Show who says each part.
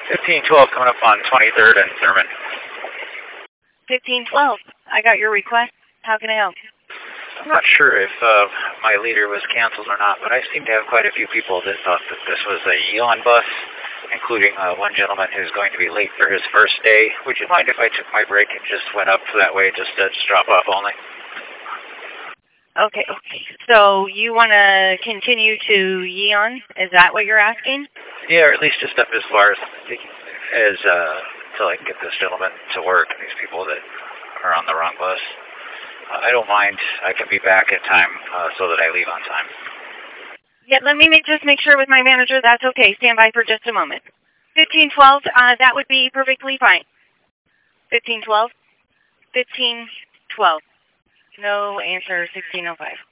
Speaker 1: 1512 coming up on 23rd and Thurman.
Speaker 2: 1512. I got your request. How can I help?
Speaker 1: I'm not sure if my leader was canceled or not, but I seem to have quite a few people that thought that this was a Elon bus, including one gentleman who's going to be late for his first day. Would you mind if I took my break and just went up that way, just drop off only?
Speaker 2: Okay. So you want to continue to Yeon? Is that what you're asking?
Speaker 1: Yeah, or at least just up as far as till I can get this gentleman to work, these people that are on the wrong bus. I don't mind. I can be back in time so that I leave on time.
Speaker 2: Yeah, let me just make sure with my manager that's okay. Stand by for just a moment. 1512, that would be perfectly fine. 1512? 1512. No answer, 1605.